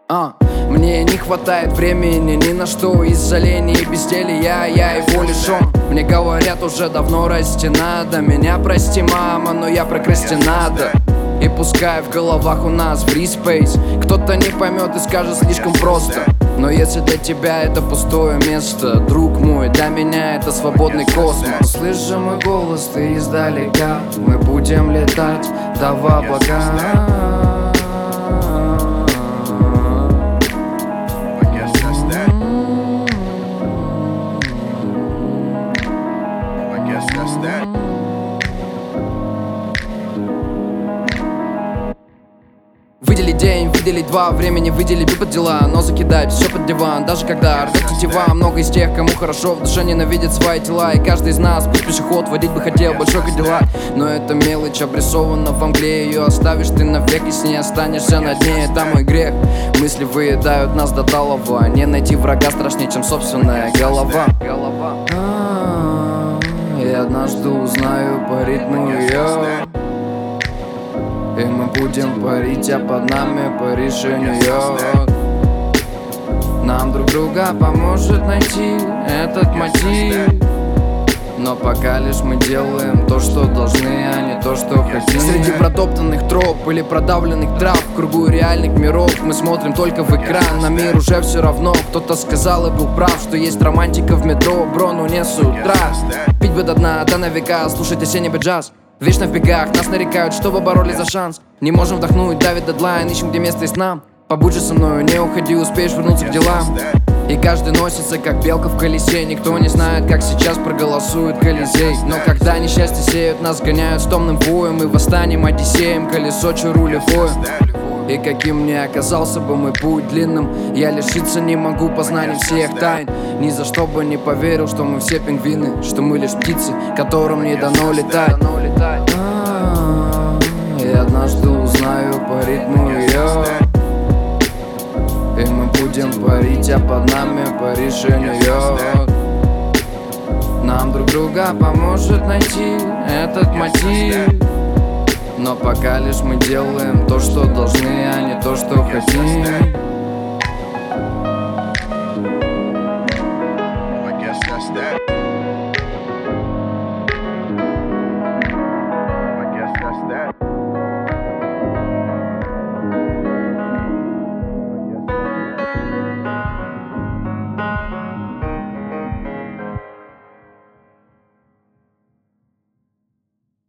Мне не хватает времени ни на что, из-за лени и безделья я его лишён. Мне говорят, уже давно расти надо. Меня прости, мама, но я прокрастинатор. И пускай в головах у нас free space, кто-то не поймет и скажет слишком просто. Но если для тебя это пустое место, друг мой, для меня это свободный космос. Слышишь мой голос, ты издалека, мы будем летать до облака. Выделить день, выделить два, времени выделить под дела, но закидать все под диван. Даже когда рвет тетива, много из тех, кому хорошо в душе, ненавидят свои тела. И каждый из нас, пусть пешеход, водить бы хотел большой Кадиллак. Но эта мелочь обрисована во мгле, ее оставишь ты навек, если не останешься на дне. Это мой грех, мысли выедают нас до талого. Не найти врага страшнее, чем собственная голова. Я однажды узнаю по ритму ее, и мы будем парить, а под нами Париж и Нью-Йорк. Нам друг друга поможет найти этот мотив. Но пока лишь мы делаем то, что должны, а не то, что хотим. Среди протоптанных троп или продавленных трав, в кругу реальных миров мы смотрим только в экран. На мир уже все равно, кто-то сказал и был прав, что есть романтика в метро, бро, но не с утра. Пить бы до дна, до на века, слушать осенний джаз. Вечно в бегах, нас нарекают, чтобы боролись за шанс. Не можем вдохнуть, давит дедлайн, ищем, где место есть нам. Побудь же со мною, не уходи, успеешь вернуться к делам. И каждый носится, как белка в колесе. Никто не знает, как сейчас проголосует Колизей. Но когда несчастье сеют, нас гоняют с томным воем. И восстанием Одиссеем, колесо рулевое. И каким мне оказался бы мой путь длинным, я лишиться не могу познаний всех тайн. Ни за что бы не поверил, что мы все пингвины, что мы лишь птицы, которым не дано летать. Я однажды узнаю по ритму ее, и мы будем парить, а под нами Париж и Нью-Йорк. Нам друг друга поможет найти этот мотив. Но пока лишь мы делаем то, что должны, а не то, что хотим.